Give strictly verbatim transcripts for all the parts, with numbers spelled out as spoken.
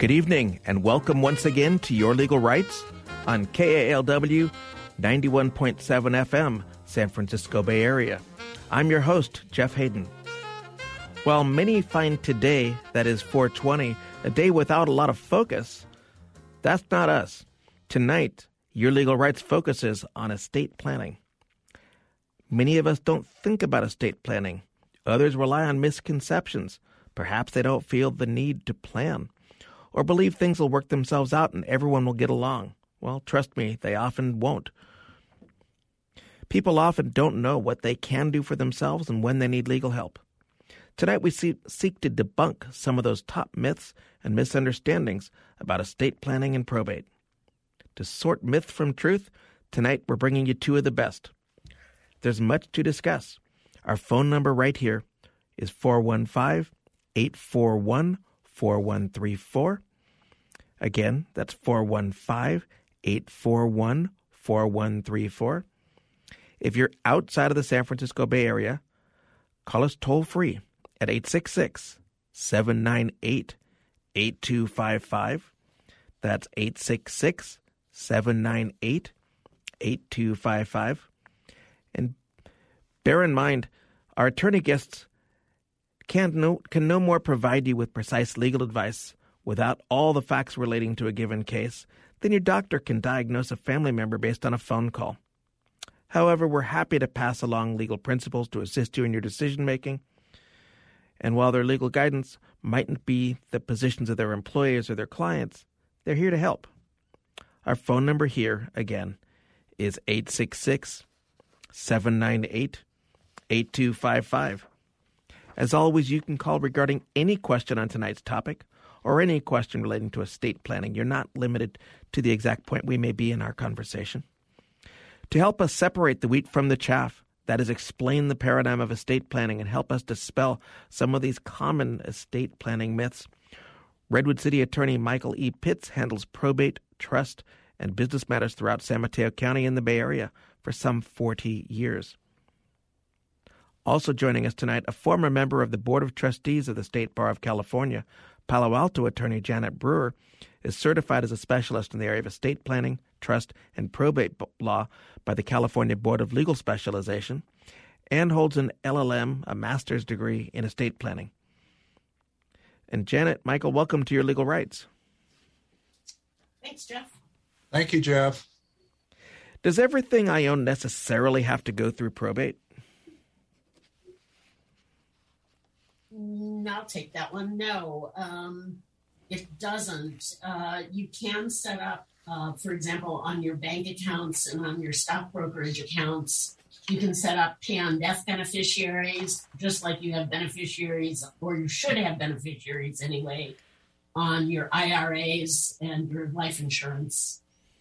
Good evening, and welcome once again to Your Legal Rights on K A L W ninety-one point seven F M, San Francisco Bay Area. I'm your host, Jeff Hayden. While many find today, that is four twenty, a day without a lot of focus, that's not us. Tonight, Your Legal Rights focuses on estate planning. Many of us don't think about estate planning. Others rely on misconceptions. Perhaps they don't feel the need to plan, or believe things will work themselves out and everyone will get along. Well, trust me, they often won't. People often don't know what they can do for themselves and when they need legal help. Tonight we see, seek to debunk some of those top myths and misunderstandings about estate planning and probate. To sort myth from truth, tonight we're bringing you two of the best. There's much to discuss. Our phone number right here is four one five, eight four one, four one three four. Again, that's four one five, eight four one, four one three four. If you're outside of the San Francisco Bay Area, call us toll-free at eight six six, seven nine eight, eight two five five. That's eight six six, seven nine eight, eight two five five. And bear in mind, our attorney guests can no, can no more provide you with precise legal advice without all the facts relating to a given case than your doctor can diagnose a family member based on a phone call. However, we're happy to pass along legal principles to assist you in your decision-making. And while their legal guidance mightn't be the positions of their employers or their clients, they're here to help. Our phone number here, again, is eight six six, seven nine eight, eight two five five. As always, you can call regarding any question on tonight's topic or any question relating to estate planning. You're not limited to the exact point we may be in our conversation. To help us separate the wheat from the chaff, that is, explain the paradigm of estate planning and help us dispel some of these common estate planning myths, Redwood City attorney Michael E. Pitts handles probate, trust, and business matters throughout San Mateo County in the Bay Area for some forty years. Also joining us tonight, a former member of the Board of Trustees of the State Bar of California, Palo Alto attorney Janet Brewer, is certified as a specialist in the area of estate planning, trust, and probate law by the California Board of Legal Specialization, and holds an L L M, a master's degree in estate planning. And Janet, Michael, welcome to Your Legal Rights. Thanks, Jeff. Thank you, Jeff. Does everything I own necessarily have to go through probate? I'll take that one. No, um, it doesn't. Uh, you can set up, uh, for example, on your bank accounts and on your stock brokerage accounts, you can set up pay on death beneficiaries, just like you have beneficiaries, or you should have beneficiaries anyway, on your I R As and your life insurance.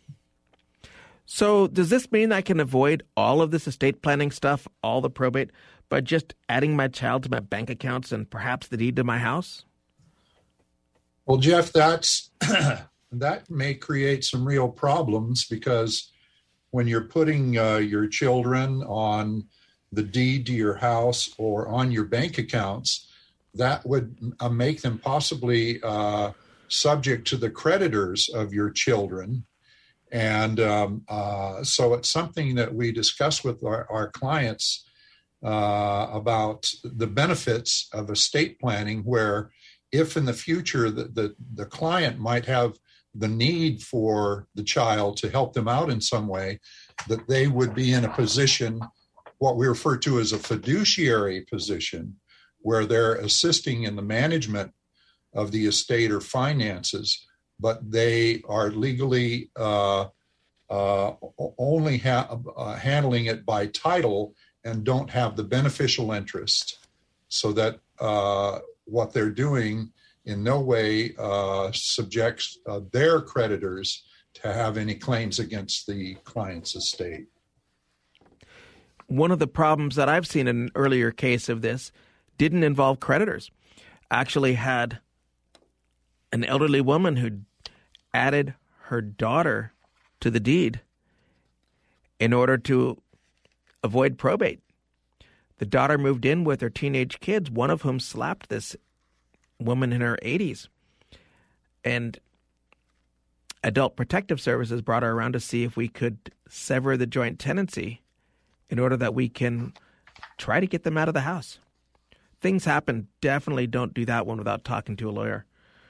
So does this mean I can avoid all of this estate planning stuff, all the probate, by just adding my child to my bank accounts and perhaps the deed to my house? Well, Jeff, that's that may create some real problems, because when you're putting uh, your children on the deed to your house or on your bank accounts, that would uh, make them possibly uh, subject to the creditors of your children. And um, uh, so it's something that we discuss with our, our clients uh, about the benefits of estate planning, where if in the future the, the, the client might have the need for the child to help them out in some way, that they would be in a position, what we refer to as a fiduciary position, where they're assisting in the management of the estate or finances, but they are legally uh, uh, only ha- uh, handling it by title and don't have the beneficial interest, so that uh, what they're doing in no way uh, subjects uh, their creditors to have any claims against the client's estate. One of the problems that I've seen in an earlier case of this didn't involve creditors. Actually had an elderly woman who added her daughter to the deed in order to avoid probate. The daughter moved in with her teenage kids, one of whom slapped this woman in her eighties. And Adult Protective Services brought her around to see if we could sever the joint tenancy in order that we can try to get them out of the house. Things happen. Definitely don't do that one without talking to a lawyer.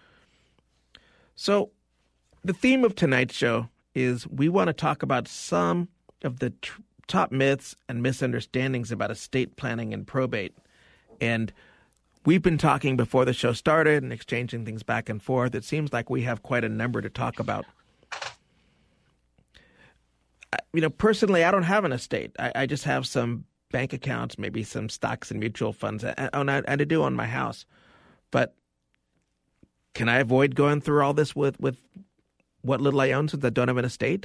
So the theme of tonight's show is we want to talk about some of the tr- top myths and misunderstandings about estate planning and probate. And we've been talking before the show started and exchanging things back and forth. It seems like we have quite a number to talk about. You know, personally, I don't have an estate. I, I just have some bank accounts, maybe some stocks and mutual funds, and, and, I, and I do own my house. But can I avoid going through all this with, with what little I own since I don't have an estate?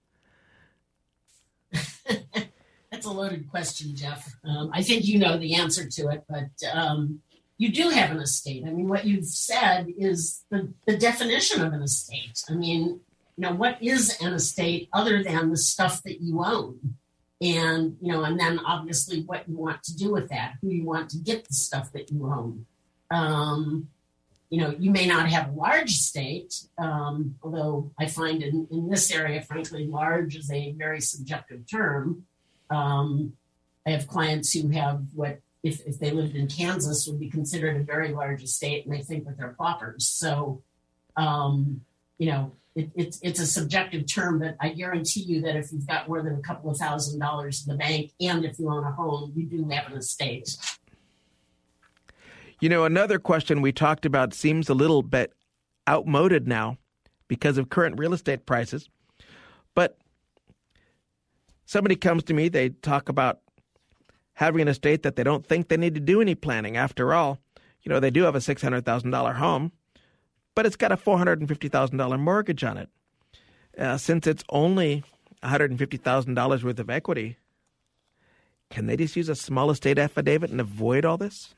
That's a loaded question, Jeff. Um, I think you know the answer to it, but um, you do have an estate. I mean, what you've said is the, the definition of an estate. I mean, you know, what is an estate other than the stuff that you own? And, you know, and then obviously what you want to do with that, who you want to get the stuff that you own. Um, you know, you may not have a large estate, um, although I find in, in this area, frankly, large is a very subjective term. Um, I have clients who have what, if, if they lived in Kansas, would be considered a very large estate, and they think that they're paupers. So, um, you know, it, it's it's a subjective term, but I guarantee you that if you've got more than a couple of thousand dollars in the bank, and if you own a home, you do have an estate. You know, another question we talked about seems a little bit outmoded now because of current real estate prices. But somebody comes to me, they talk about having an estate that they don't think they need to do any planning. After all, you know, they do have a six hundred thousand dollars home, but it's got a four hundred fifty thousand dollars mortgage on it. Uh, since it's only one hundred fifty thousand dollars worth of equity, can they just use a small estate affidavit and avoid all this?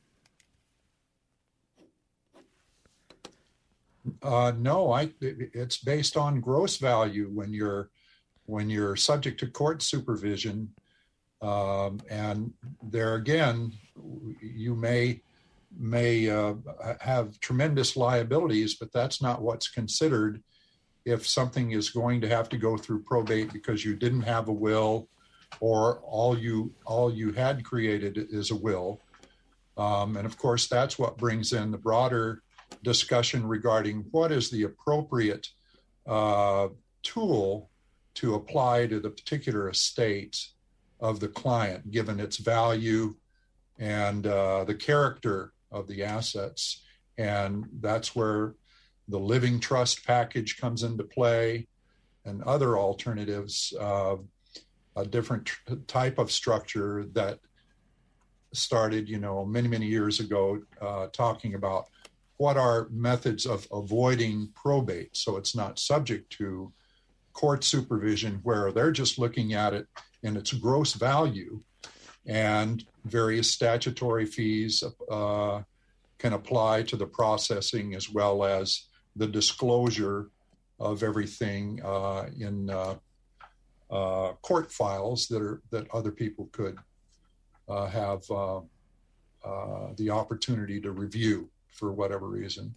Uh, no, I. It's based on gross value when you're when you're subject to court supervision, um, and there again, you may may uh, have tremendous liabilities, but that's not what's considered if something is going to have to go through probate because you didn't have a will, or all you all you had created is a will, um, and of course that's what brings in the broader discussion regarding what is the appropriate uh, tool to apply to the particular estate of the client, given its value and uh, the character of the assets. And that's where the living trust package comes into play, and other alternatives, uh, a different tr- type of structure that started, you know, many, many years ago, uh, talking about what are methods of avoiding probate so it's not subject to court supervision, where they're just looking at it in its gross value, and various statutory fees uh, can apply to the processing as well as the disclosure of everything uh, in uh, uh, court files that are that other people could uh, have uh, uh, the opportunity to review for whatever reason.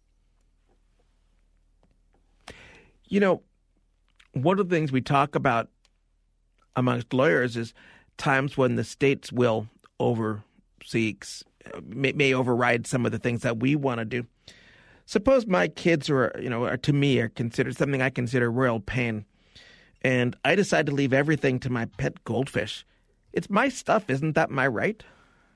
You know, one of the things we talk about amongst lawyers is times when the states will overseek, may, may override some of the things that we want to do. Suppose my kids are, you know, are, to me, are considered something I consider royal pain, and I decide to leave everything to my pet goldfish. It's my stuff. Isn't that my right?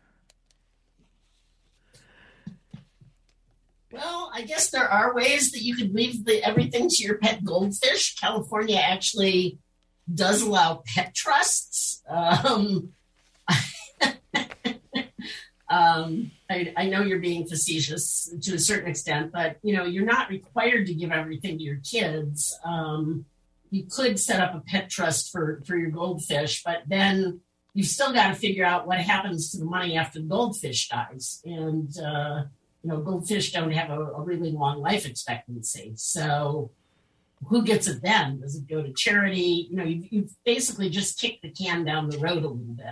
Well, I guess there are ways that you could leave the, everything to your pet goldfish. California actually does allow pet trusts. Um, um, I, I know you're being facetious to a certain extent, but, you know, you're not required to give everything to your kids. Um, you could set up a pet trust for, for your goldfish, but then you've still got to figure out what happens to the money after the goldfish dies. And, uh, you know, goldfish don't have a, a really long life expectancy. So who gets it then? Does it go to charity? You know, you've, you've basically just kicked the can down the road a little bit.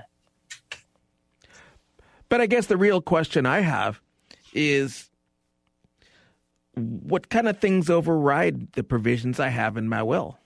But I guess the real question I have is, what kind of things override the provisions I have in my will?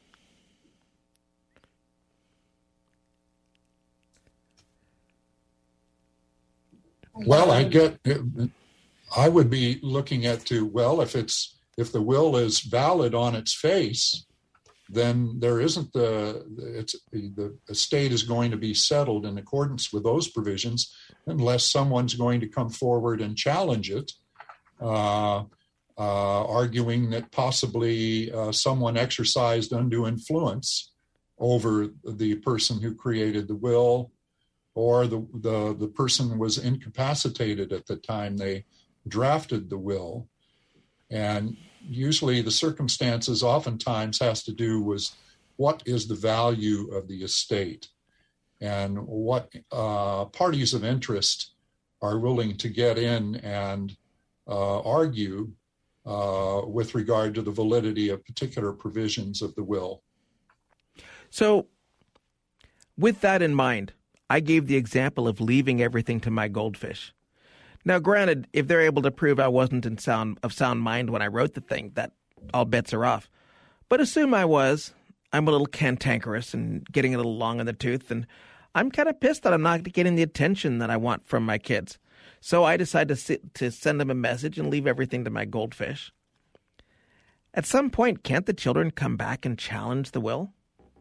Well, I get, I would be looking at to, well, if it's, if the will is valid on its face, then there isn't the, it's, the estate is going to be settled in accordance with those provisions unless someone's going to come forward and challenge it, uh, uh, arguing that possibly uh, someone exercised undue influence over the person who created the will, or the, the, the person was incapacitated at the time they drafted the will. And usually the circumstances oftentimes has to do with what is the value of the estate and what uh, parties of interest are willing to get in and uh, argue uh, with regard to the validity of particular provisions of the will. So with that in mind, I gave the example of leaving everything to my goldfish. Now, granted, if they're able to prove I wasn't in sound of sound mind when I wrote the thing, that all bets are off. But assume I was. I'm a little cantankerous and getting a little long in the tooth, and I'm kind of pissed that I'm not getting the attention that I want from my kids. So I decide to sit, to send them a message and leave everything to my goldfish. At some point, can't the children come back and challenge the will?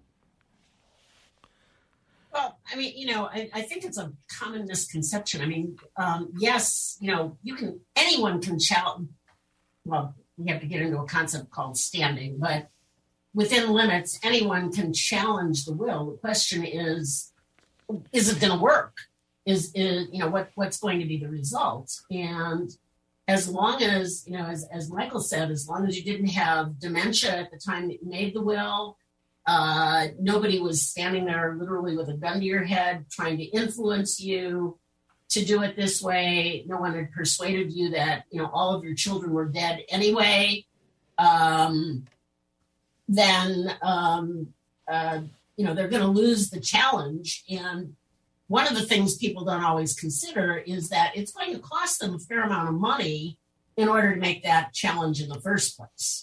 Well, I mean, you know, I, I think it's a common misconception. I mean, um, yes, you know, you can, anyone can challenge, well, we have to get into a concept called standing, but within limits, anyone can challenge the will. The question is, is it going to work? Is, is, you know, what, what's going to be the result? And as long as, you know, as, as Michael said, as long as you didn't have dementia at the time that you made the will, Uh, nobody was standing there literally with a gun to your head trying to influence you to do it this way. No one had persuaded you that, you know, all of your children were dead anyway. Um, then, um, uh, you know, they're going to lose the challenge. And one of the things people don't always consider is that it's going to cost them a fair amount of money in order to make that challenge in the first place.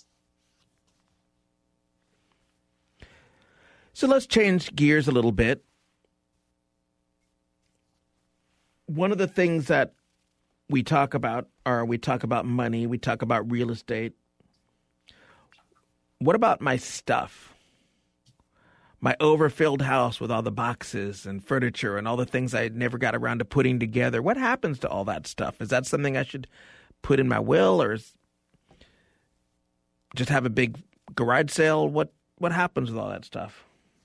So let's change gears a little bit. One of the things that we talk about are we talk about money, we talk about real estate. What about my stuff? My overfilled house with all the boxes and furniture and all the things I never got around to putting together. What happens to all that stuff? Is that something I should put in my will, or is just have a big garage sale? What what happens with all that stuff?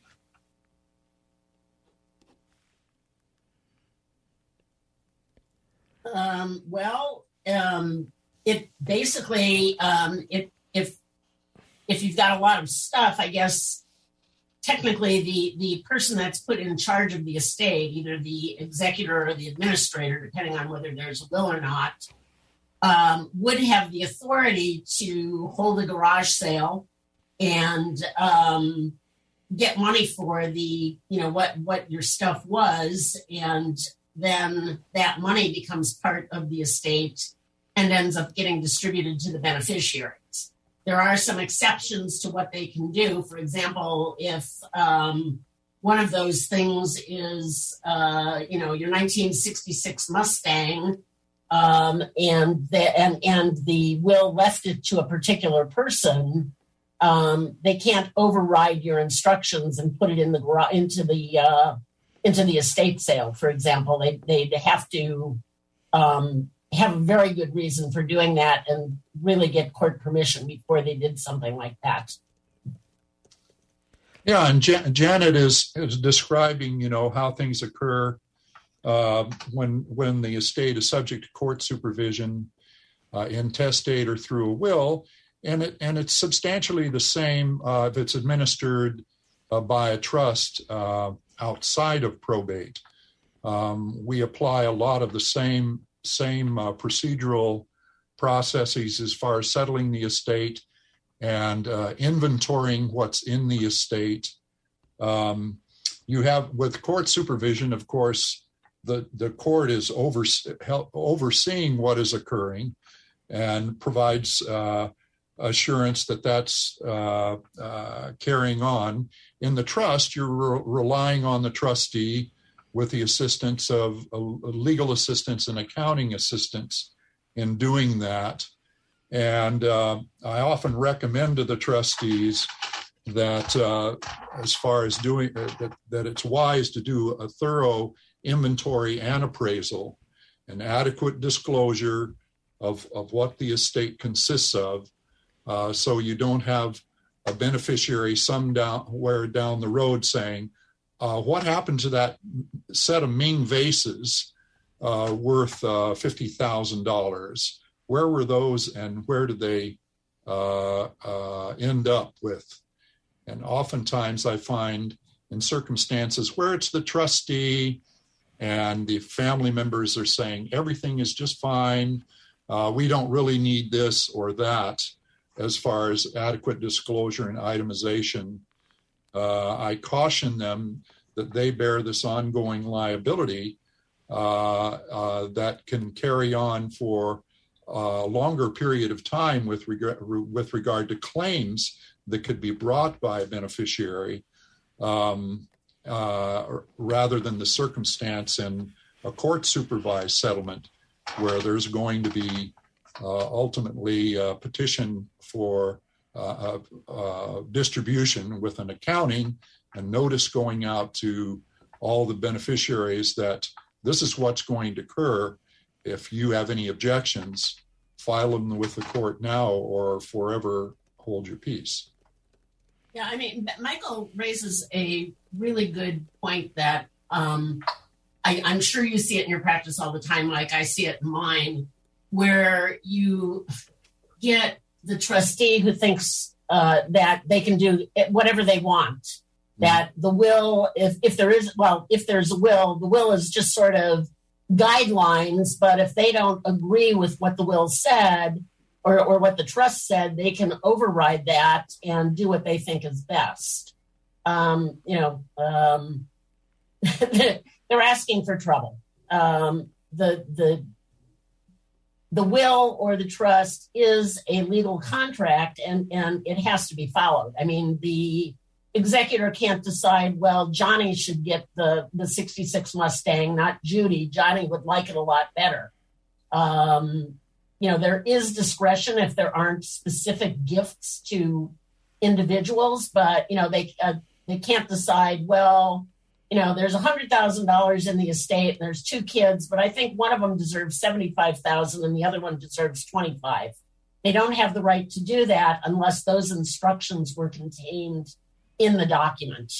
Um, well, um, it basically, um, it, if, if you've got a lot of stuff, I guess technically the, the person that's put in charge of the estate, either the executor or the administrator, depending on whether there's a will or not, um, would have the authority to hold a garage sale and, um, get money for the, you know, what, what your stuff was, and then that money becomes part of the estate and ends up getting distributed to the beneficiaries. There are some exceptions to what they can do. For example, if um, one of those things is, uh, you know, your nineteen sixty-six Mustang, um, and, the, and, and the will left it to a particular person, um, they can't override your instructions and put it in the garage, into the uh, into the estate sale, for example. They, they'd have to um, have a very good reason for doing that and really get court permission before they did something like that. Yeah, and Jan- Janet is, is describing, you know, how things occur uh, when when the estate is subject to court supervision, uh, intestate or through a will, and it and it's substantially the same uh, if it's administered uh, by a trust uh, outside of probate. Um, we apply a lot of the same same uh, procedural processes as far as settling the estate and uh, inventorying what's in the estate. Um, you have, with court supervision, of course, the, the court is over, help, overseeing what is occurring, and provides uh, assurance that that's uh, uh, carrying on. In the trust, you're re- relying on the trustee with the assistance of uh, legal assistance and accounting assistance in doing that. And uh, I often recommend to the trustees that uh, as far as doing uh, that, that it's wise to do a thorough inventory and appraisal, an adequate disclosure of, of what the estate consists of, uh, so you don't have a beneficiary somewhere down the road saying, uh, what happened to that set of Ming vases uh, worth uh, fifty thousand dollars? Where were those and where did they uh, uh, end up with? And oftentimes I find in circumstances where it's the trustee and the family members are saying everything is just fine, uh, we don't really need this or that as far as adequate disclosure and itemization, uh, I caution them that they bear this ongoing liability uh, uh, that can carry on for a longer period of time with regard, with regard to claims that could be brought by a beneficiary, um, uh, rather than the circumstance in a court-supervised settlement where there's going to be uh, ultimately a petition for uh, uh, distribution with an accounting and notice going out to all the beneficiaries that this is what's going to occur. If you have any objections, file them with the court now or forever hold your peace. Yeah, I mean, Michael raises a really good point that um, I, I'm sure you see it in your practice all the time, like I see it in mine, where you get the trustee who thinks uh, that they can do whatever they want, mm-hmm. that the will, if, if there is, well, if there's a will, the will is just sort of guidelines, but if they don't agree with what the will said or, or what the trust said, they can override that and do what they think is best. Um, you know, um, they're asking for trouble. Um, the the the will or the trust is a legal contract, and and it has to be followed. I mean, the executor can't decide, well, Johnny should get the, the sixty-six Mustang, not Judy. Johnny would like it a lot better. Um, you know, there is discretion if there aren't specific gifts to individuals, but, you know, they uh, they can't decide, well, you know, there's one hundred thousand dollars in the estate and there's two kids, but I think one of them deserves seventy-five thousand dollars and the other one deserves twenty-five thousand dollars. They don't have the right to do that unless those instructions were contained in the document.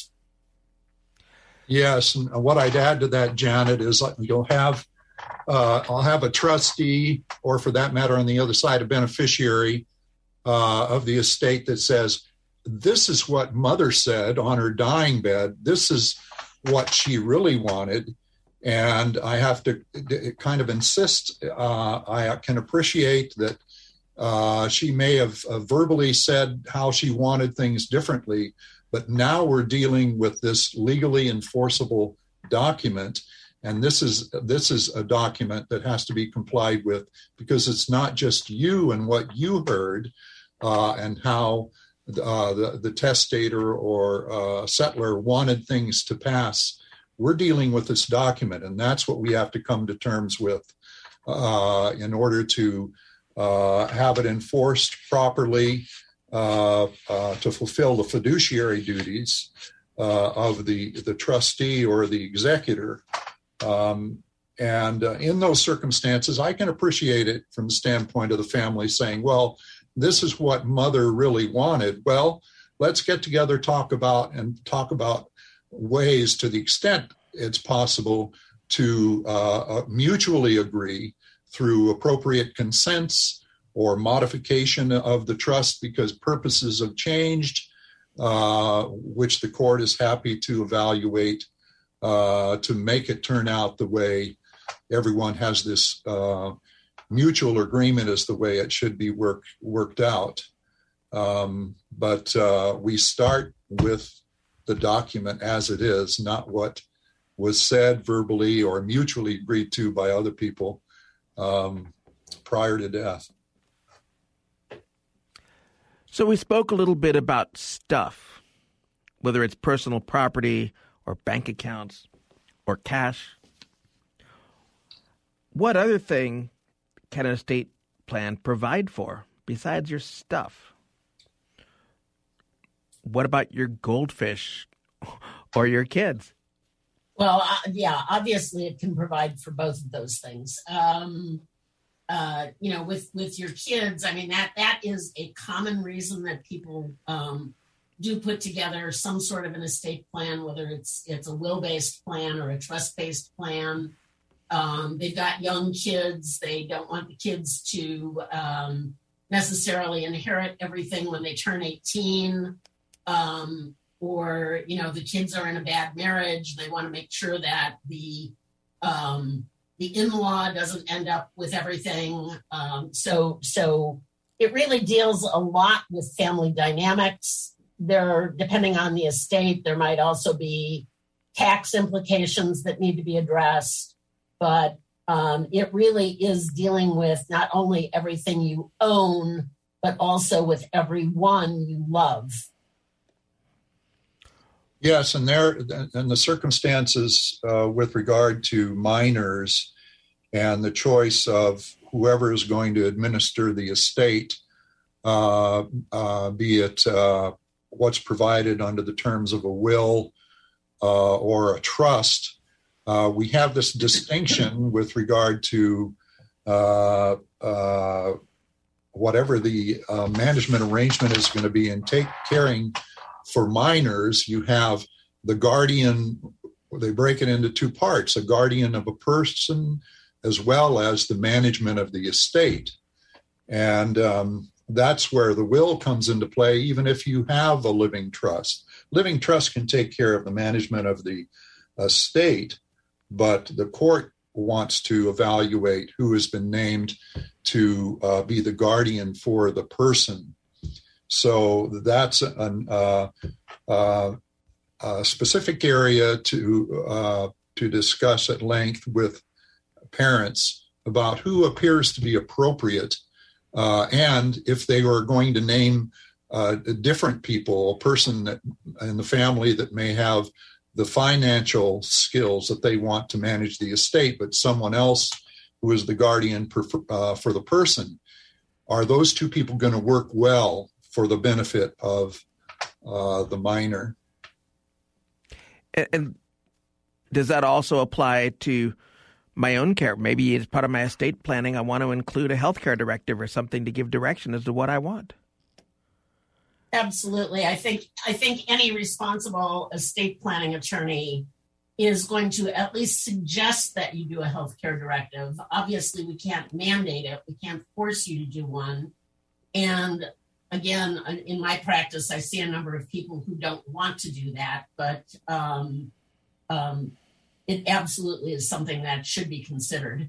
Yes, and what I'd add to that, Janet, is you'll have, uh, I'll have a trustee, or for that matter, on the other side, a beneficiary uh, of the estate that says, this is what mother said on her dying bed. This is what she really wanted. And I have to kind of insist, uh, I can appreciate that uh, she may have uh, verbally said how she wanted things differently, but now we're dealing with this legally enforceable document. And this is this is a document that has to be complied with, because it's not just you and what you heard uh, and how uh, the, the testator or uh, settler wanted things to pass. We're dealing with this document, and that's what we have to come to terms with uh, in order to uh, have it enforced properly, uh, uh, to fulfill the fiduciary duties uh, of the, the trustee or the executor. Um, and uh, in those circumstances, I can appreciate it from the standpoint of the family saying, well, this is what mother really wanted. Well, let's get together, talk about and talk about ways, to the extent it's possible, to uh, mutually agree through appropriate consents or modification of the trust because purposes have changed, uh, which the court is happy to evaluate uh, to make it turn out the way everyone has this uh, mutual agreement is the way it should be work, worked out. Um, but uh, we start with the document as it is, not what was said verbally or mutually agreed to by other people um, prior to death. So we spoke a little bit about stuff, whether it's personal property or bank accounts or cash. What other thing can an estate plan provide for besides your stuff? What about your goldfish or your kids? Well, uh, yeah, obviously it can provide for both of those things. Um, uh, you know, with, with your kids, I mean, that that is a common reason that people um, do put together some sort of an estate plan, whether it's it's a will-based plan or a trust-based plan. Um, they've got young kids. They don't want the kids to um, necessarily inherit everything when they turn eighteen. Um, or, you know, the kids are in a bad marriage. They want to make sure that the um, the in-law doesn't end up with everything. Um, so, so it really deals a lot with family dynamics. There, depending on the estate, there might also be tax implications that need to be addressed. But um, it really is dealing with not only everything you own, but also with everyone you love. Yes, and there and the circumstances uh, with regard to minors and the choice of whoever is going to administer the estate, uh, uh, be it uh, what's provided under the terms of a will uh, or a trust, uh, we have this distinction with regard to uh, uh, whatever the uh, management arrangement is going to be in take caring. For minors, you have the guardian, they break it into two parts, a guardian of a person as well as the management of the estate. And um, that's where the will comes into play, even if you have a living trust. Living trust can take care of the management of the estate, but the court wants to evaluate who has been named to uh, be the guardian for the person. So that's an, uh, uh, a specific area to uh, to discuss at length with parents about who appears to be appropriate, uh, and if they are going to name uh, different people, a person that, in the family that may have the financial skills that they want to manage the estate, but someone else who is the guardian per, uh, for the person. Are those two people going to work well for the benefit of uh, the minor? And, and does that also apply to my own care? Maybe as part of my estate planning, I want to include a healthcare directive or something to give direction as to what I want. Absolutely. I think I think any responsible estate planning attorney is going to at least suggest that you do a healthcare directive. Obviously, we can't mandate it. We can't force you to do one. And again, in my practice, I see a number of people who don't want to do that, but um, um, it absolutely is something that should be considered.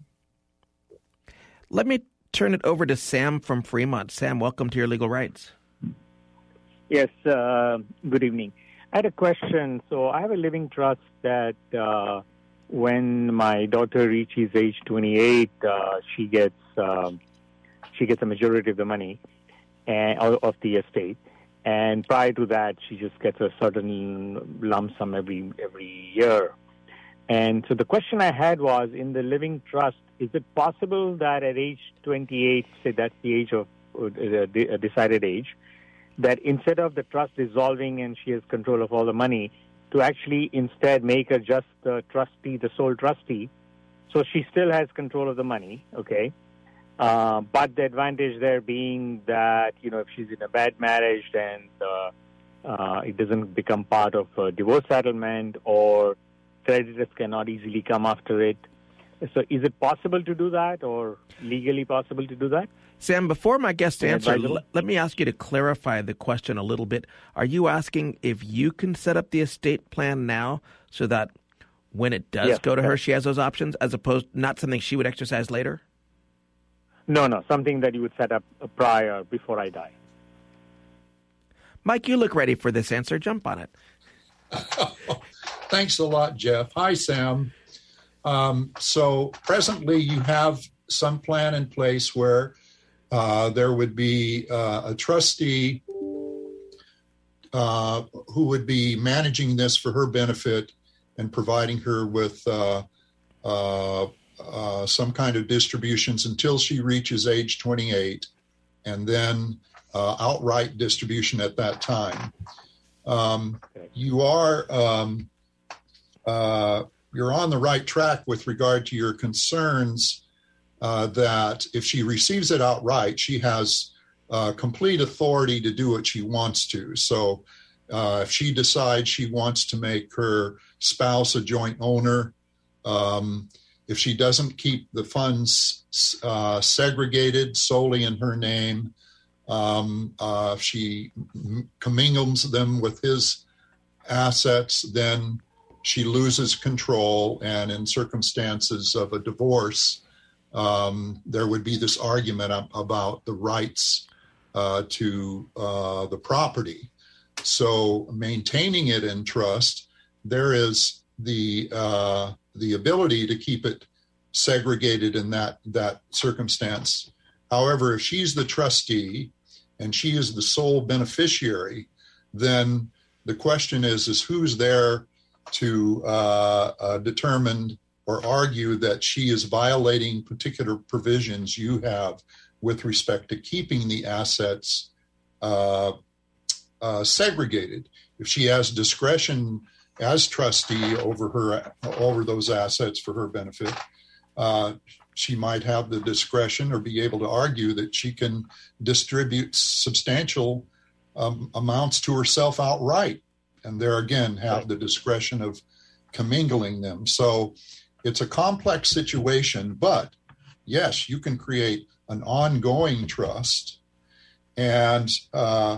Let me turn it over to Sam from Fremont. Sam, welcome to Your Legal Rights. Yes, uh, good evening. I had a question. So I have a living trust that uh, when my daughter reaches age twenty-eight, uh, she gets uh, she gets a majority of the money and of the estate, and prior to that, she just gets a certain lump sum every every year. And so the question I had was, in the living trust, is it possible that at age twenty-eight, say that's the age of uh, a decided age, that instead of the trust dissolving and she has control of all the money, to actually instead make her just the trustee, the sole trustee, so she still has control of the money, okay? Uh, but the advantage there being that, you know, if she's in a bad marriage, then uh, uh, it doesn't become part of a divorce settlement, or creditors cannot easily come after it. So is it possible to do that, or legally possible to do that? Sam, before my guest answer, l- let me ask you to clarify the question a little bit. Are you asking if you can set up the estate plan now so that when it does yes, go to yes. her, she has those options, as opposed not something she would exercise later? No, no, something that you would set up prior, before I die. Mike, you look ready for this answer. Jump on it. Thanks a lot, Jeff. Hi, Sam. Um, so presently you have some plan in place where uh, there would be uh, a trustee uh, who would be managing this for her benefit and providing her with uh, uh, uh, some kind of distributions until she reaches age twenty-eight, and then uh, outright distribution at that time. Um, you are um, uh, you're on the right track with regard to your concerns uh, that if she receives it outright, she has uh, complete authority to do what she wants to. So uh, if she decides she wants to make her spouse a joint owner, um, if she doesn't keep the funds uh, segregated solely in her name, um, uh, if she commingles them with his assets, then she loses control. And in circumstances of a divorce, um, there would be this argument about the rights uh, to uh, the property. So maintaining it in trust, there is the uh, the ability to keep it segregated in that that circumstance. However, if she's the trustee and she is the sole beneficiary, then the question is, is who's there to uh, uh, determine or argue that she is violating particular provisions you have with respect to keeping the assets uh, uh, segregated. If she has discretion as trustee over her over those assets for her benefit, uh, she might have the discretion or be able to argue that she can distribute substantial um, amounts to herself outright, and there again have the discretion of commingling them. So it's a complex situation, but yes, you can create an ongoing trust, and uh,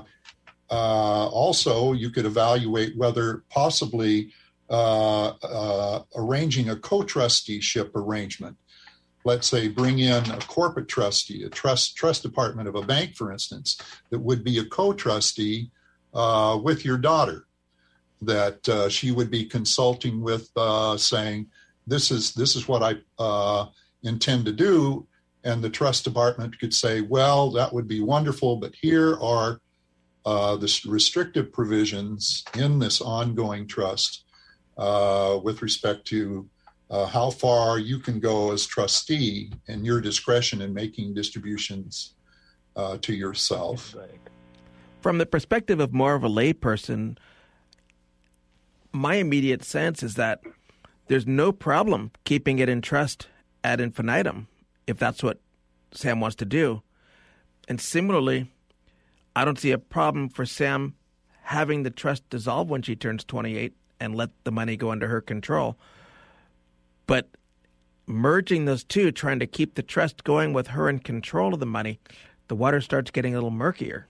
uh, also you could evaluate whether possibly uh, uh, arranging a co-trusteeship arrangement. Let's say bring in a corporate trustee, a trust trust department of a bank, for instance, that would be a co-trustee uh, with your daughter, that uh, she would be consulting with, uh, saying, this is this is what I uh, intend to do. And the trust department could say, well, that would be wonderful, but here are uh, the restrictive provisions in this ongoing trust uh, with respect to uh, how far you can go as trustee and your discretion in making distributions uh, to yourself. Right. From the perspective of more of a layperson, my immediate sense is that there's no problem keeping it in trust ad infinitum, if that's what Sam wants to do. And similarly, I don't see a problem for Sam having the trust dissolve when she turns twenty-eight and let the money go under her control. But merging those two, trying to keep the trust going with her in control of the money, the water starts getting a little murkier.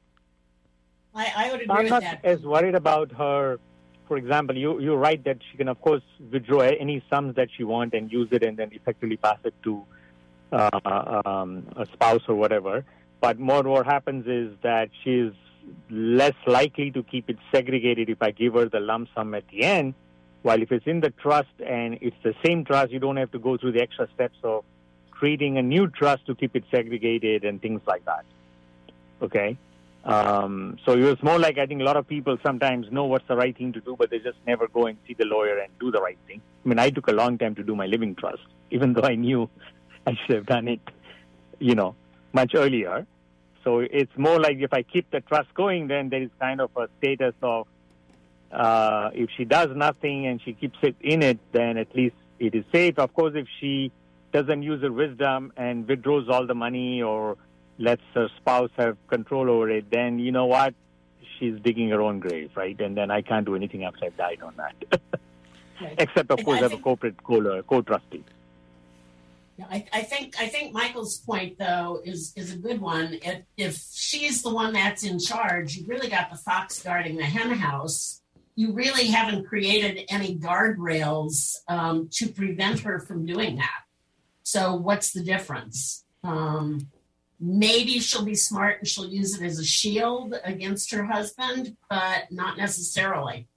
I, I would agree I'm with not that. as worried about her. For example, you, you're right that she can, of course, withdraw any sums that she wants and use it and then effectively pass it to uh, um, a spouse or whatever. But more what happens is that she's less likely to keep it segregated if I give her the lump sum at the end. While if it's in the trust and it's the same trust, you don't have to go through the extra steps of creating a new trust to keep it segregated and things like that. Okay? Um, so it was more like, I think a lot of people sometimes know what's the right thing to do, but they just never go and see the lawyer and do the right thing. I mean, I took a long time to do my living trust, even though I knew I should have done it, you know, much earlier. So it's more like if I keep the trust going, then there is kind of a status of uh, if she does nothing and she keeps it in it, then at least it is safe. Of course, if she doesn't use her wisdom and withdraws all the money or lets her spouse have control over it, then you know what? She's digging her own grave, right? And then I can't do anything after I've died on that. Right. Except, of I- course, I have a think- corporate co- co-trustee. Yeah, I, I think I think Michael's point though is is a good one. If, if she's the one that's in charge, you really got the fox guarding the hen house. You really haven't created any guardrails um, to prevent her from doing that. So what's the difference? Um, maybe she'll be smart and she'll use it as a shield against her husband, but not necessarily.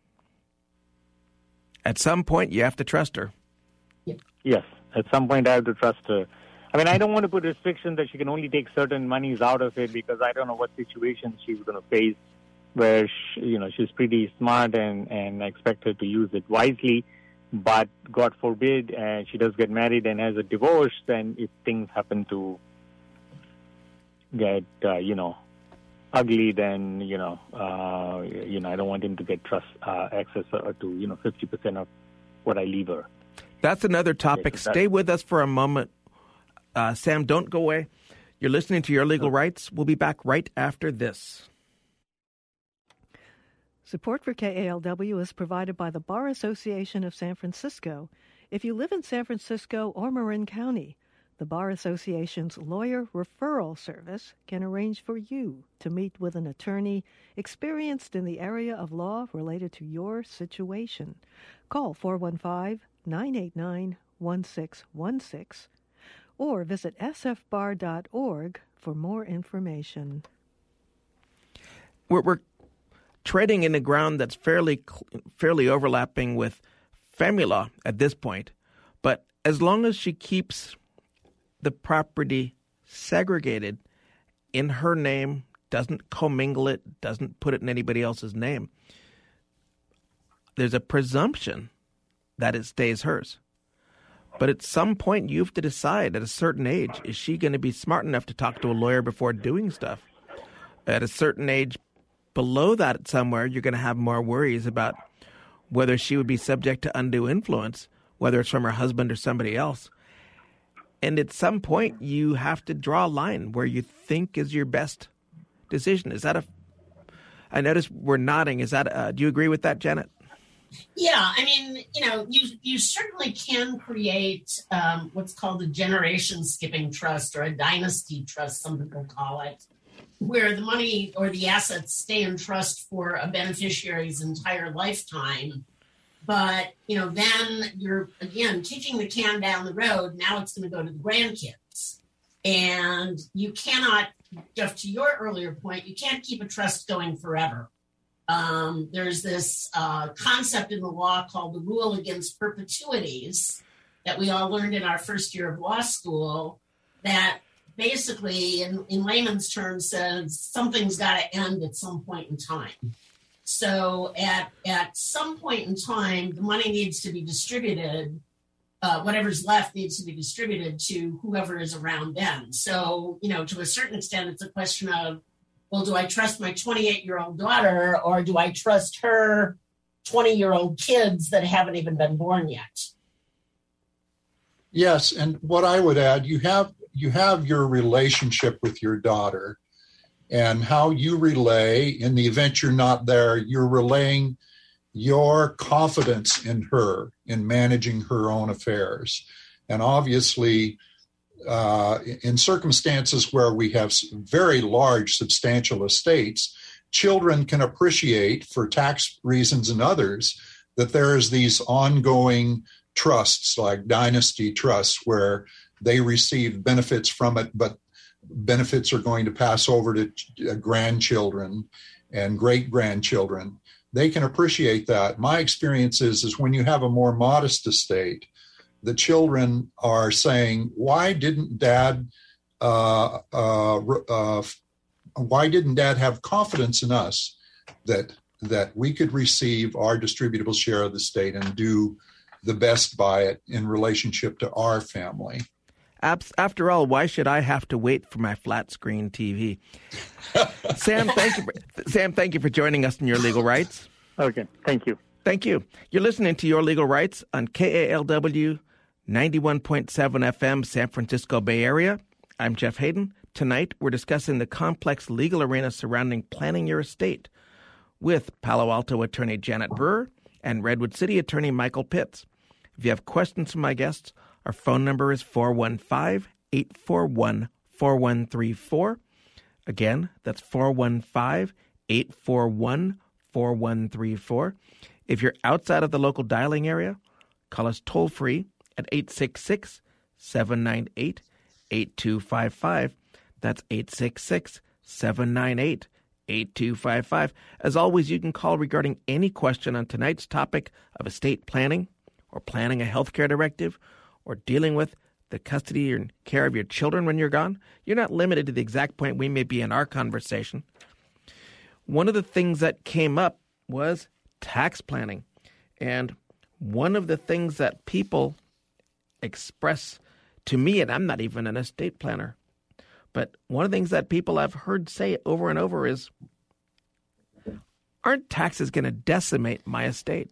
At some point, you have to trust her. Yes, at some point I have to trust her. I mean, I don't want to put restrictions that she can only take certain monies out of it because I don't know what situation she's going to face where she, you know she's pretty smart and and I expect her to use it wisely. But God forbid, and uh, she does get married and has a divorce, then if things happen to get uh, you know ugly, then you know uh, you know I don't want him to get trust uh, access to you know fifty percent of what I leave her. That's another topic. Okay, so Stay with us for a moment. Uh, Sam, don't go away. You're listening to Your Legal Rights. We'll be back right after this. Support for K A L W is provided by the Bar Association of San Francisco. If you live in San Francisco or Marin County, the Bar Association's lawyer referral service can arrange for you to meet with an attorney experienced in the area of law related to your situation. Call four one five, nine eight nine, one six one six or visit s f bar dot org for more information. We're, we're treading in the ground that's fairly fairly overlapping with family law at this point. But as long as she keeps the property segregated in her name, doesn't commingle it, doesn't put it in anybody else's name, there's a presumption that it stays hers. But at some point, you have to decide at a certain age, is she going to be smart enough to talk to a lawyer before doing stuff? At a certain age, below that somewhere, you're going to have more worries about whether she would be subject to undue influence, whether it's from her husband or somebody else. And at some point, you have to draw a line where you think is your best decision. Is that a... I notice we're nodding. Is that... A, do you agree with that, Janet? Yeah, I mean, you know, you you certainly can create um, what's called a generation skipping trust or a dynasty trust, some people call it, where the money or the assets stay in trust for a beneficiary's entire lifetime. But, you know, then you're, again, kicking the can down the road. Now it's going to go to the grandkids. And you cannot, Jeff, to your earlier point, you can't keep a trust going forever. Um, there's this uh, concept in the law called the rule against perpetuities that we all learned in our first year of law school that basically, in, in layman's terms, says something's got to end at some point in time. So at, at some point in time, the money needs to be distributed. Uh, whatever's left needs to be distributed to whoever is around then. So, you know, to a certain extent, it's a question of, well, do I trust my twenty-eight-year-old daughter or do I trust her twenty-year-old kids that haven't even been born yet? Yes, and what I would add, you have you have your relationship with your daughter and how you relay, in the event you're not there, you're relaying your confidence in her, in managing her own affairs. And obviously, Uh, in circumstances where we have very large, substantial estates, children can appreciate, for tax reasons and others, that there is these ongoing trusts, like dynasty trusts, where they receive benefits from it, but benefits are going to pass over to grandchildren and great-grandchildren. They can appreciate that. My experience is, is when you have a more modest estate, the children are saying, why didn't dad uh, uh, uh, why didn't dad have confidence in us that that we could receive our distributable share of the estate and do the best by it in relationship to our family? After all, why should I have to wait for my flat screen T V? Sam, thank you. For, Sam, thank you for joining us in Your Legal Rights. Okay, thank you. Thank you. You're listening to Your Legal Rights on K A L W ninety-one point seven F M, San Francisco Bay Area. I'm Jeff Hayden. Tonight, we're discussing the complex legal arena surrounding planning your estate with Palo Alto attorney Janet Brewer and Redwood City attorney Michael Pitts. If you have questions from my guests, our phone number is four one five, eight four one, four one three four. Again, that's four one five, eight four one, four one three four. If you're outside of the local dialing area, call us toll-free at eight six six, seven nine eight, eight two five five. That's eight six six, seven nine eight, eight two five five. As always, you can call regarding any question on tonight's topic of estate planning or planning a healthcare directive or dealing with the custody and care of your children when you're gone. You're not limited to the exact point we may be in our conversation. one of the things that came up was tax planning. And one of the things that people express to me, and I'm not even an estate planner, but one of the things that people I've heard say over and over is, aren't taxes going to decimate my estate?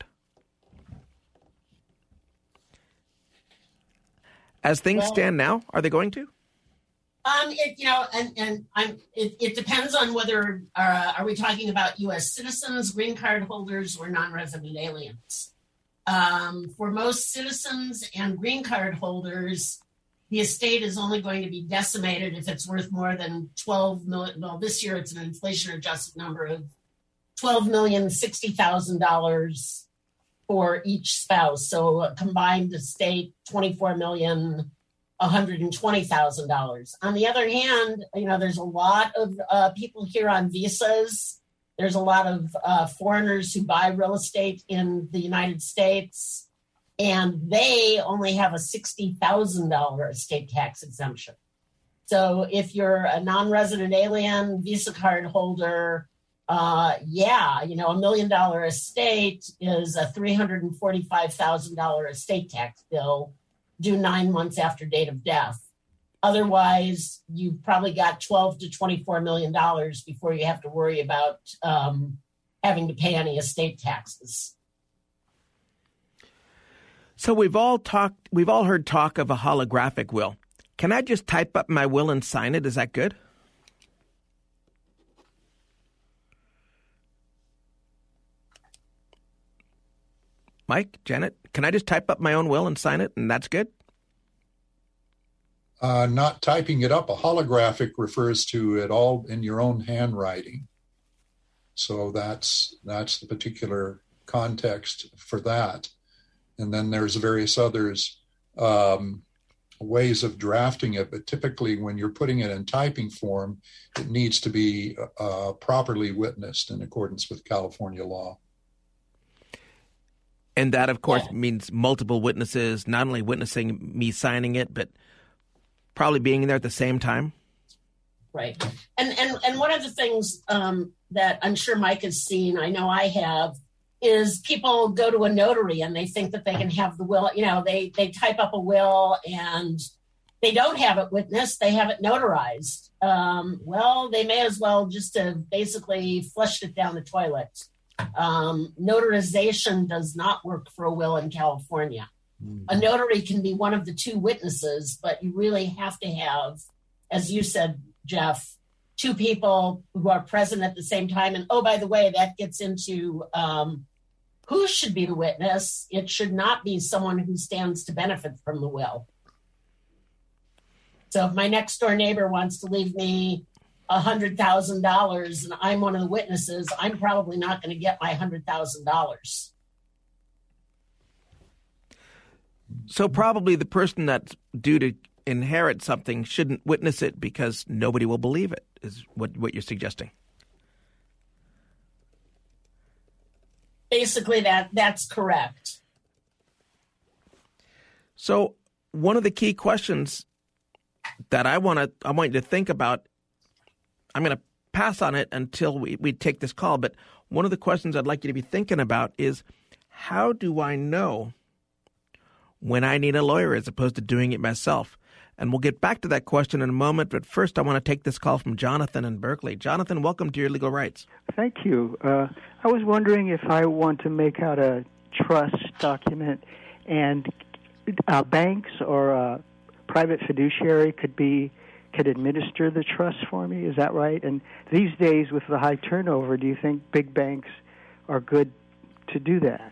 As things Well, stand now, are they going to? Um, it, you know, and and I'm. It, it depends on whether uh, are we talking about U S citizens, green card holders, or non-resident aliens. Um, for most citizens and green card holders, the estate is only going to be decimated if it's worth more than twelve million. Well, this year it's an inflation-adjusted number of twelve million sixty thousand dollars for each spouse. So a combined estate, twenty-four million one hundred twenty thousand dollars. On the other hand, you know, there's a lot of uh, people here on visas. There's a lot of uh, foreigners who buy real estate in the United States, and they only have a sixty thousand dollars estate tax exemption. So if you're a non-resident alien, Visa card holder, uh, yeah, you know, a million dollar estate is a three hundred forty-five thousand dollars estate tax bill due nine months after date of death. Otherwise, you've probably got twelve to twenty-four million dollars before you have to worry about um, having to pay any estate taxes. So we've all talked, we've all heard talk of a holographic will. Can I just type up my will and sign it? Is that good? Mike, Janet, can I just type up my own will and sign it, and that's good? Uh, not typing it up. A holographic refers to it all in your own handwriting. So that's that's the particular context for that. And then there's various others um, ways of drafting it. But typically when you're putting it in typing form, it needs to be uh, properly witnessed in accordance with California law. And that, of course, Yeah. means multiple witnesses, not only witnessing me signing it, but probably being there at the same time. Right. And and and one of the things um, that I'm sure Mike has seen, I know I have, is people go to a notary and they think that they can have the will, you know, they, they type up a will and they don't have it witnessed, they have it notarized. Um, well, they may as well just have basically flushed it down the toilet. Um, notarization does not work for a will in California. Mm-hmm. A notary can be one of the two witnesses, but you really have to have, as you said, Jeff, two people who are present at the same time. And oh, by the way, that gets into um, who should be the witness. It should not be someone who stands to benefit from the will. So if my next door neighbor wants to leave me one hundred thousand dollars and I'm one of the witnesses, I'm probably not going to get my one hundred thousand dollars. So probably the person that's due to inherit something shouldn't witness it because nobody will believe it, is what, what you're suggesting. Basically, that that's correct. So one of the key questions that I want to I want you to think about, I'm going to pass on it until we, we take this call, but one of the questions I'd like you to be thinking about is, how do I know when I need a lawyer as opposed to doing it myself? And we'll get back to that question in a moment, but first I want to take this call from Jonathan in Berkeley. Jonathan, welcome to Your Legal Rights. Thank you. Uh, I was wondering if I want to make out a trust document and uh, banks or a private fiduciary could be could administer the trust for me. Is that right? And these days with the high turnover, do you think big banks are good to do that?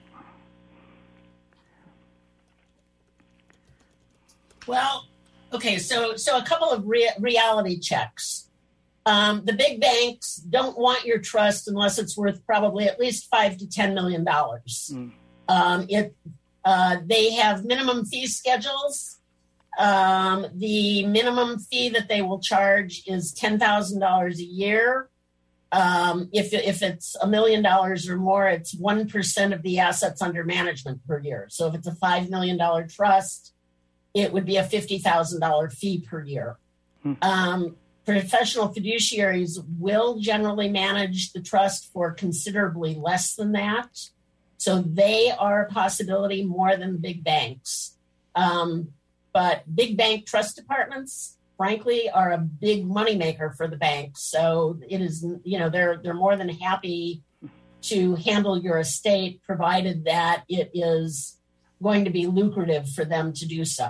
Well, okay, so so a couple of rea- reality checks. Um, the big banks don't want your trust unless it's worth probably at least five to ten million dollars. Mm. Um, it uh, they have minimum fee schedules. Um, the minimum fee that they will charge is ten thousand dollars a year. Um, if if it's a million dollars or more, it's one percent of the assets under management per year. So if it's a five million dollars trust, it would be a fifty thousand dollars fee per year. Hmm. Um, professional fiduciaries will generally manage the trust for considerably less than that. So they are a possibility more than big banks. Um, but big bank trust departments, frankly, are a big moneymaker for the banks. So it is, you know, they're they're more than happy to handle your estate, provided that it is going to be lucrative for them to do so.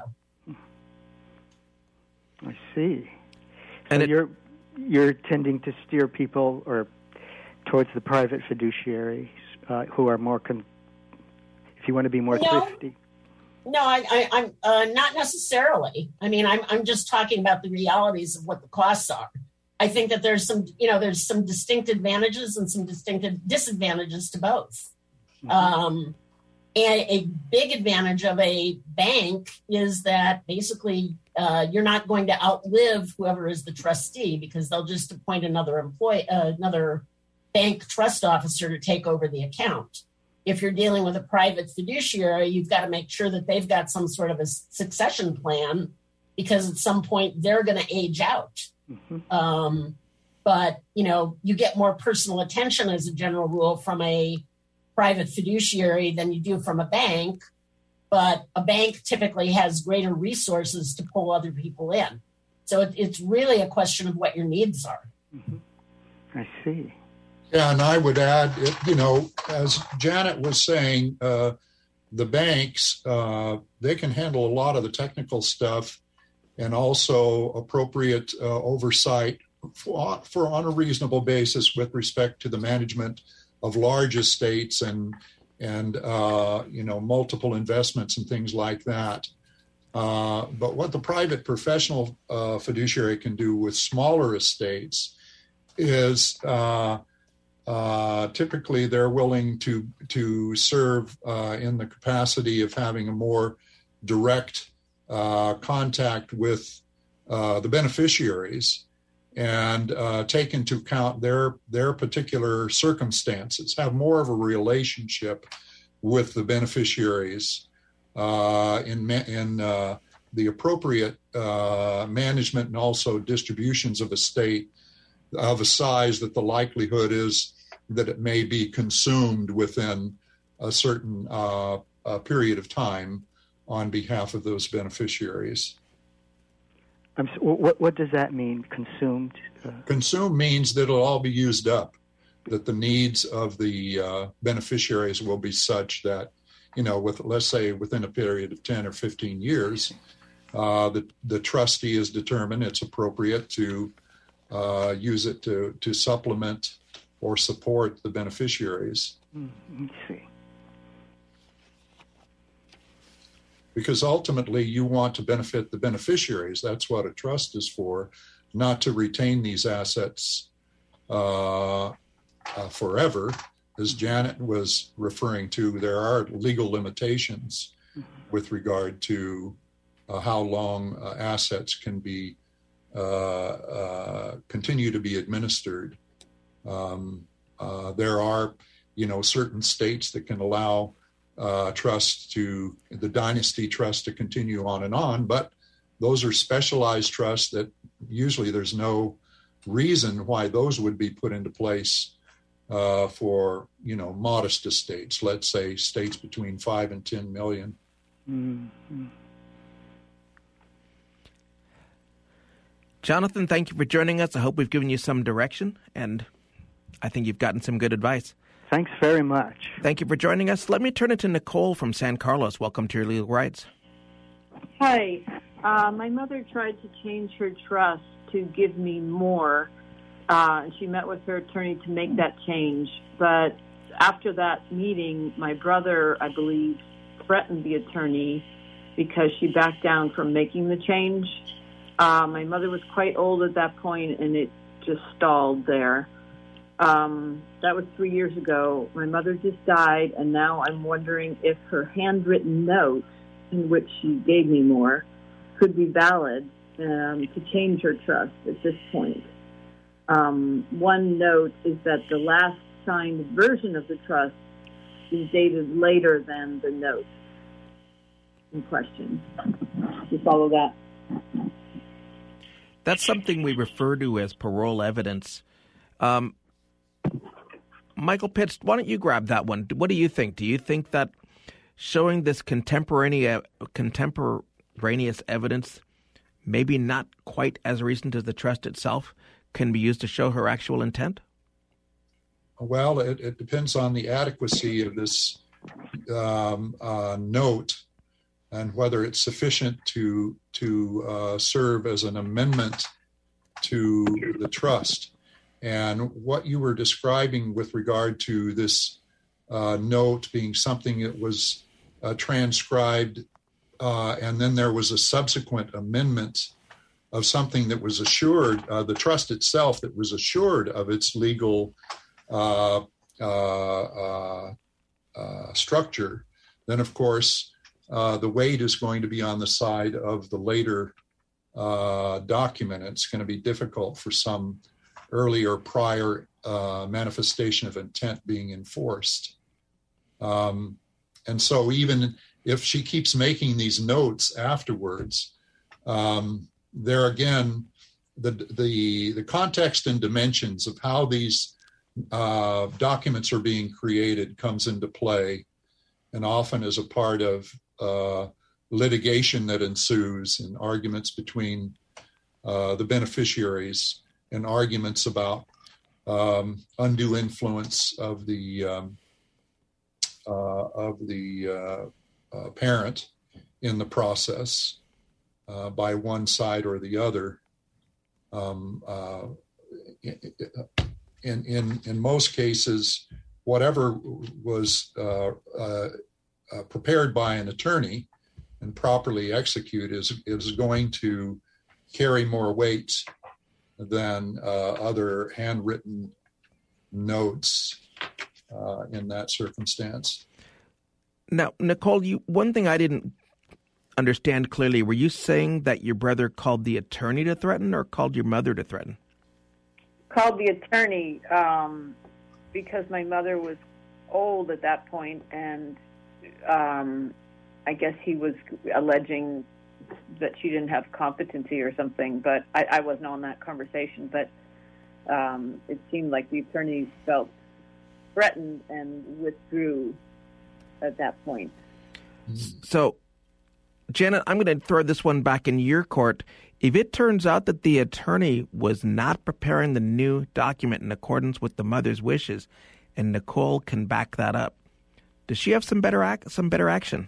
I see. So And it, you're you're tending to steer people or towards the private fiduciaries uh, who are more, con- if you want to be more No. thrifty. No, I, I, I'm uh, not necessarily. I mean, I'm I'm just talking about the realities of what the costs are. I think that there's some, you know, there's some distinct advantages and some distinct disadvantages to both. Mm-hmm. Um, and a big advantage of a bank is that basically uh, you're not going to outlive whoever is the trustee, because they'll just appoint another employee, uh, another bank trust officer to take over the account. If you're dealing with a private fiduciary, you've got to make sure that they've got some sort of a succession plan, because at some point they're going to age out. Mm-hmm. Um, but, you know, you get more personal attention as a general rule from a private fiduciary than you do from a bank. But a bank typically has greater resources to pull other people in. So it, it's really a question of what your needs are. Mm-hmm. I see. Yeah, and I would add, you know, as Janet was saying, uh, the banks, uh, they can handle a lot of the technical stuff and also appropriate uh, oversight for, for on a reasonable basis with respect to the management of large estates and, and uh, you know, multiple investments and things like that. Uh, but what the private professional uh, fiduciary can do with smaller estates is... Uh, Uh, typically, they're willing to to serve uh, in the capacity of having a more direct uh, contact with uh, the beneficiaries and uh, take into account their their particular circumstances. Have more of a relationship with the beneficiaries uh, in in uh, the appropriate uh, management and also distributions of estate of a size that the likelihood is that it may be consumed within a certain uh, uh, period of time on behalf of those beneficiaries. I'm so, what, what does that mean, consumed? Uh... Consumed means that it'll all be used up, that the needs of the uh, beneficiaries will be such that, you know, with let's say within a period of ten or fifteen years, uh, the, the trustee is determined it's appropriate to uh, use it to, to supplement or support the beneficiaries. Mm, I see. Because ultimately you want to benefit the beneficiaries. That's what a trust is for, not to retain these assets uh, uh, forever. As Janet was referring to, there are legal limitations mm-hmm. with regard to uh, how long uh, assets can be uh, uh, continue to be administered. Um, uh, there are, you know, certain states that can allow uh, trusts to, the dynasty trust to continue on and on, but those are specialized trusts that usually there's no reason why those would be put into place uh, for, you know, modest estates, let's say states between five and ten million. Mm-hmm. Jonathan, thank you for joining us. I hope we've given you some direction, and I think you've gotten some good advice. Thanks very much. Thank you for joining us. Let me turn it to Nicole from San Carlos. Welcome to Your Legal Rights. Hi. Uh, my mother tried to change her trust to give me more, uh, and she met with her attorney to make that change. But after that meeting, my brother, I believe, threatened the attorney because she backed down from making the change. Uh, my mother was quite old at that point, and it just stalled there. Um, that was three years ago. My mother just died, and now I'm wondering if her handwritten note, in which she gave me more, could be valid um, to change her trust at this point. Um, one note is that the last signed version of the trust is dated later than the note in question. You follow that? That's something we refer to as parole evidence. Um, Michael Pitts, why don't you grab that one? What do you think? Do you think that showing this contemporaneous, contemporaneous evidence, maybe not quite as recent as the trust itself, can be used to show her actual intent? Well, it, it depends on the adequacy of this um, uh, note and whether it's sufficient to to uh, serve as an amendment to the trust. And what you were describing with regard to this uh, note being something that was uh, transcribed, uh, and then there was a subsequent amendment of something that was assured, uh, the trust itself that was assured of its legal uh, uh, uh, uh, structure, then of course uh, the weight is going to be on the side of the later uh, document. It's going to be difficult for some earlier prior uh, manifestation of intent being enforced. Um, and so even if she keeps making these notes afterwards, um, there again, the, the, the context and dimensions of how these uh, documents are being created comes into play, and often as a part of uh, litigation that ensues and arguments between uh, the beneficiaries and arguments about um, undue influence of the um, uh, of the uh, uh, parent in the process uh, by one side or the other. Um, uh, in in in most cases, whatever was uh, uh, uh, prepared by an attorney and properly executed is is going to carry more weight than uh, other handwritten notes uh, in that circumstance. Now, Nicole, you one thing I didn't understand clearly, were you saying that your brother called the attorney to threaten or called your mother to threaten? Called the attorney um, because my mother was old at that point, and um, I guess he was alleging that she didn't have competency or something, but I, I wasn't on that conversation. But um, it seemed like the attorney felt threatened and withdrew at that point. So, Janet, I'm going to throw this one back in your court. If it turns out that the attorney was not preparing the new document in accordance with the mother's wishes, and Nicole can back that up, does she have some better ac- some better action?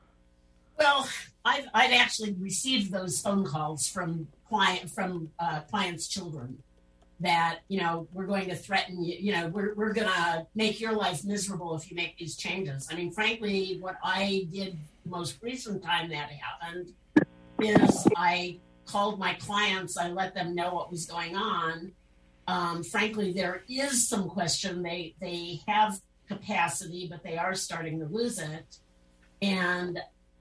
Well, I've I've actually received those phone calls from client from uh, clients' children that, you know, we're going to threaten you, you know, we're we're going to make your life miserable if you make these changes. I mean, frankly, what I did the most recent time that happened is I called my clients, I let them know what was going on. Um, frankly, there is some question. They they have capacity, but they are starting to lose it. And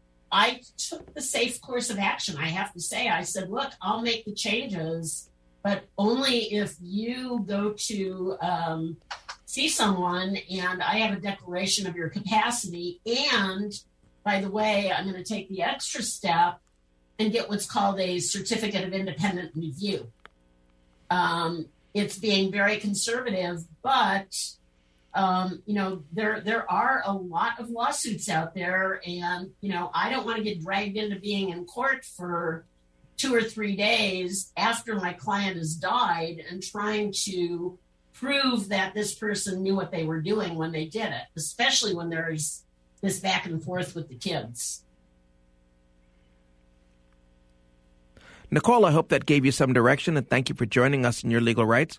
I took the safe course of action. I have to say, I said, look, I'll make the changes, but only if you go to um, see someone and I have a declaration of your capacity. And by the way, I'm going to take the extra step and get what's called a certificate of independent review. Um, it's being very conservative, but Um, you know, there there are a lot of lawsuits out there, and, you know, I don't want to get dragged into being in court for two or three days after my client has died and trying to prove that this person knew what they were doing when they did it, especially when there's this back and forth with the kids. Nicole, I hope that gave you some direction, and thank you for joining us in Your Legal Rights.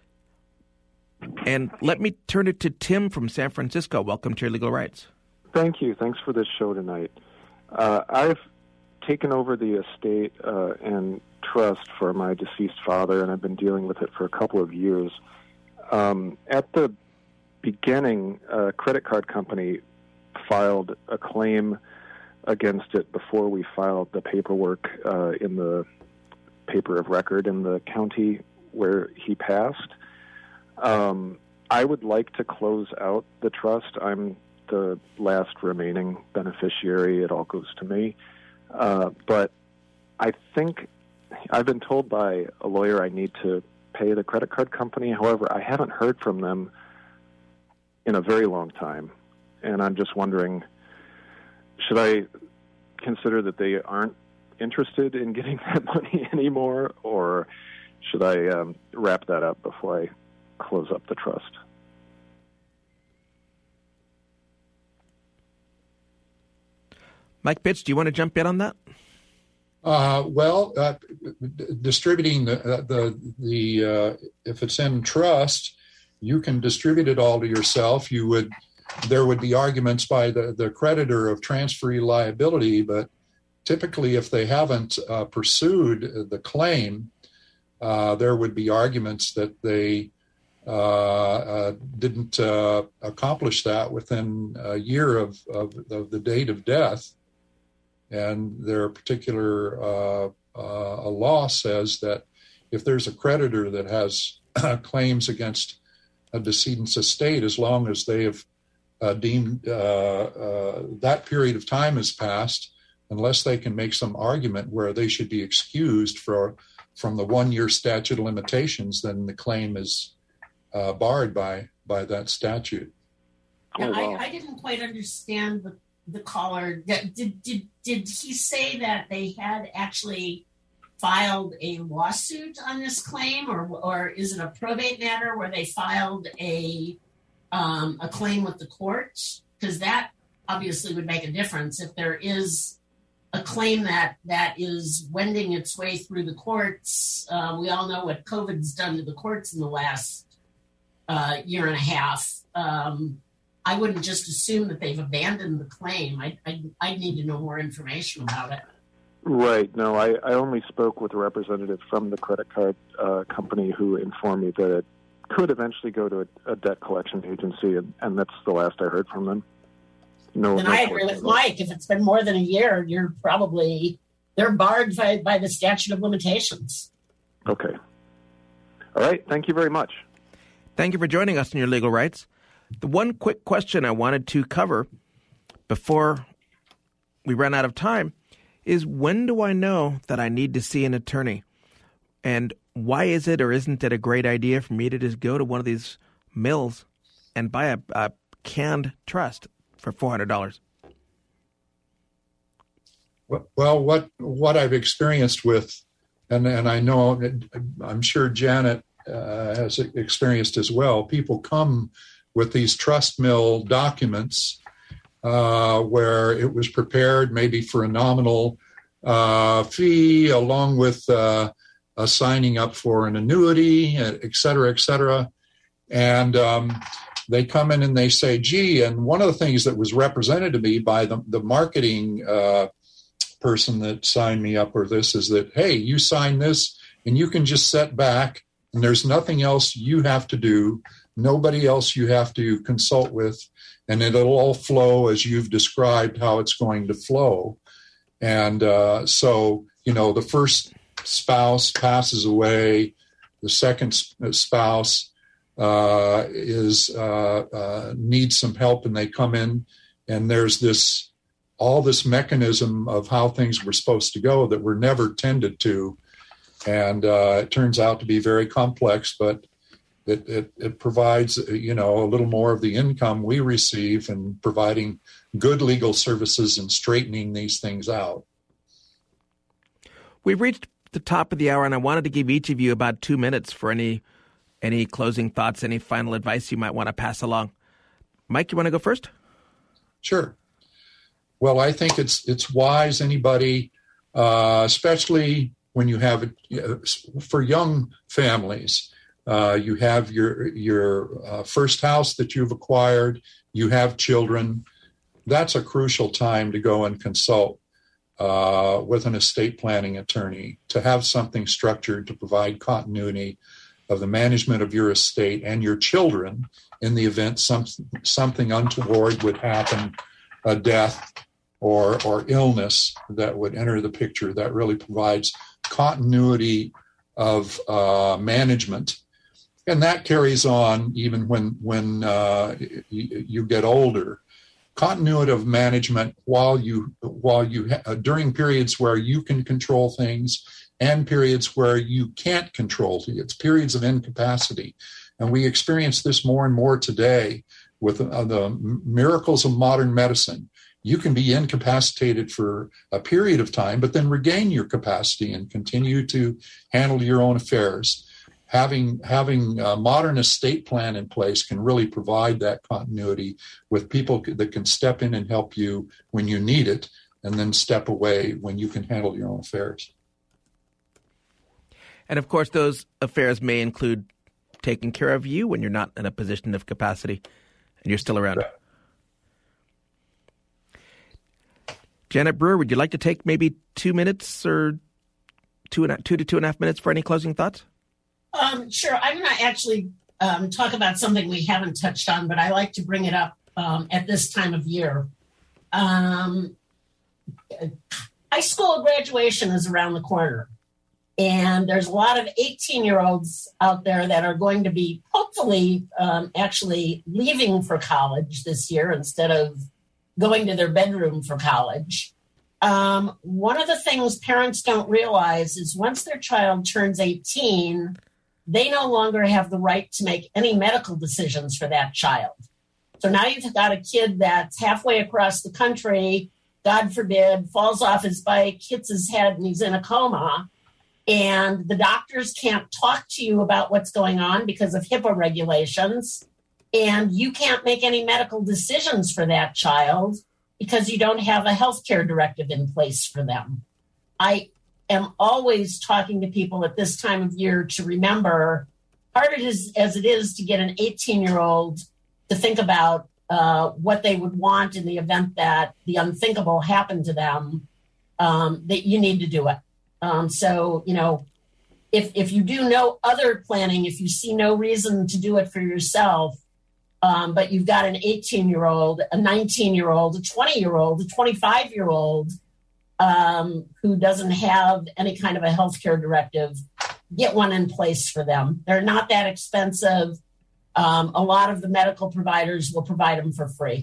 And let me turn it to Tim from San Francisco. Welcome to Your Legal Rights. Thank you. Thanks for this show tonight. Uh, I've taken over the estate uh, and trust for my deceased father, and I've been dealing with it for a couple of years. Um, at the beginning, a credit card company filed a claim against it before we filed the paperwork uh, in the paper of record in the county where he passed. Um, I would like to close out the trust. I'm the last remaining beneficiary. It all goes to me. Uh, but I think I've been told by a lawyer I need to pay the credit card company. However, I haven't heard from them in a very long time, and I'm just wondering, should I consider that they aren't interested in getting that money anymore, or should I um, wrap that up before I close up the trust? Mike Pitts, do you want to jump in on that? Uh, well, uh, d- distributing the uh, the the uh, if it's in trust, you can distribute it all to yourself. You would there would be arguments by the, the creditor of transferee liability, but typically, if they haven't uh, pursued the claim, uh, there would be arguments that they uh, uh, didn't uh, accomplish that within a year of, of, of the date of death. And their particular uh, uh, law says that if there's a creditor that has claims against a decedent's estate, as long as they have uh, deemed uh, uh, that period of time has passed, unless they can make some argument where they should be excused for, from the one-year statute of limitations, then the claim is uh, barred by by that statute. Yeah, Oh, wow. I, I didn't quite understand the, the caller. Did, did, did, did he say that they had actually filed a lawsuit on this claim, or or is it a probate matter where they filed a um, a claim with the courts? Because that obviously would make a difference if there is a claim that that is wending its way through the courts. Uh, we all know what COVID's done to the courts in the last uh, year and a half. Um, I wouldn't just assume that they've abandoned the claim. I I I need to know more information about it. Right. No, I, I only spoke with a representative from the credit card uh, company who informed me that it could eventually go to a, a debt collection agency, and, and that's the last I heard from them. No. And no I agree with Mike. If it's been more than a year, you're probably, they're barred by, by the statute of limitations. Okay. All right. Thank you very much. Thank you for joining us in Your Legal Rights. The one quick question I wanted to cover before we run out of time is, when do I know that I need to see an attorney? And why is it or isn't it a great idea for me to just go to one of these mills and buy a, a canned trust for four hundred dollars? Well, what what I've experienced with, and, and I know, I'm sure Janet uh, has experienced as well, people come with these trust mill documents uh, where it was prepared maybe for a nominal uh, fee, along with uh, a signing up for an annuity, et cetera, et cetera. And um, they come in and they say, gee, and one of the things that was represented to me by the, the marketing uh, person that signed me up for this is that, hey, you sign this and you can just sit back and there's nothing else you have to do, nobody else you have to consult with, and it'll all flow as you've described how it's going to flow. And uh, so, you know, the first spouse passes away, the second spouse uh, is uh, uh, needs some help, and they come in, and there's this all this mechanism of how things were supposed to go that were never tended to, and uh, it turns out to be very complex, but it, it, it provides, you know, a little more of the income we receive in providing good legal services and straightening these things out. We've reached the top of the hour, and I wanted to give each of you about two minutes for any any closing thoughts, any final advice you might want to pass along. Mike, you want to go first? Sure. Well, I think it's it's wise, anybody, uh, especially when you have, uh, for young families, uh, you have your, your uh, first house that you've acquired, you have children. That's a crucial time to go and consult uh, with an estate planning attorney, to have something structured to provide continuity of the management of your estate and your children in the event some, something untoward would happen, a death or or illness that would enter the picture. That really provides continuity of uh, management. And that carries on even when, when uh, you, you get older. continuity of management while you while you uh, during periods where you can control things and periods where you can't control things. It's periods of incapacity, and we experience this more and more today with uh, the miracles of modern medicine. You can be incapacitated for a period of time, but then regain your capacity and continue to handle your own affairs. Having having a modern estate plan in place can really provide that continuity with people that can step in and help you when you need it, and then step away when you can handle your own affairs. And of course, those affairs may include taking care of you when you're not in a position of capacity and you're still around. Right. Janet Brewer, would you like to take maybe two minutes or two and a, two to two and a half minutes for any closing thoughts? Um, sure. I'm going to actually um, talk about something we haven't touched on, but I like to bring it up um, at this time of year. Um, high school graduation is around the corner, and there's a lot of eighteen-year-olds out there that are going to be hopefully um, actually leaving for college this year instead of going to their bedroom for college. Um, one of the things parents don't realize is once their child turns eighteen, they no longer have the right to make any medical decisions for that child. So now you've got a kid that's halfway across the country, God forbid, falls off his bike, hits his head, and he's in a coma. And the doctors can't talk to you about what's going on because of HIPAA regulations. And you can't make any medical decisions for that child because you don't have a healthcare directive in place for them. I am always talking to people at this time of year to remember, hard it is, as it is to get an eighteen-year-old to think about uh, what they would want in the event that the unthinkable happened to them, um, that you need to do it. Um, so, you know, if if you do no other planning, if you see no reason to do it for yourself, Um, but you've got an eighteen-year-old, a nineteen-year-old, a twenty-year-old, a twenty-five-year-old um, who doesn't have any kind of a healthcare directive, get one in place for them. They're not that expensive. Um, a lot of the medical providers will provide them for free.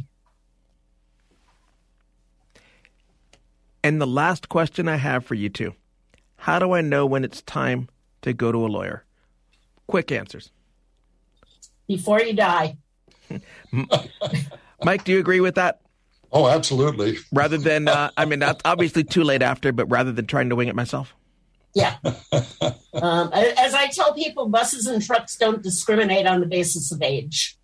And the last question I have for you two, how do I know when it's time to go to a lawyer? Quick answers. Before you die. Mike, do you agree with that? Oh, absolutely. Rather than, uh, I mean, that's obviously too late after, but rather than trying to wing it myself? Yeah. um, as I tell people, buses and trucks don't discriminate on the basis of age.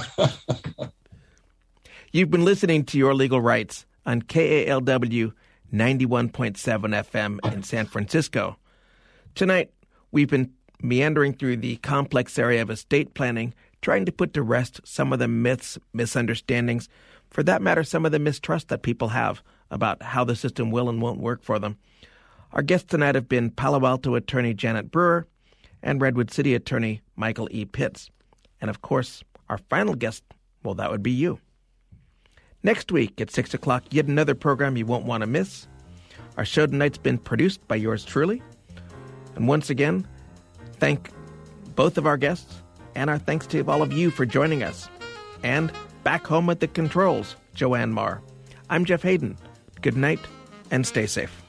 You've been listening to Your Legal Rights on K A L W ninety-one point seven F M in San Francisco. Tonight, we've been meandering through the complex area of estate planning, trying to put to rest some of the myths, misunderstandings, for that matter, some of the mistrust that people have about how the system will and won't work for them. Our guests tonight have been Palo Alto attorney Janet Brewer and Redwood City attorney Michael E. Pitts. And of course, our final guest, well, that would be you. Next week at six o'clock, yet another program you won't want to miss. Our show tonight's been produced by yours truly. And once again, thank both of our guests, and our thanks to all of you for joining us. And back home at the controls, Joanne Marr. I'm Jeff Hayden. Good night, and stay safe.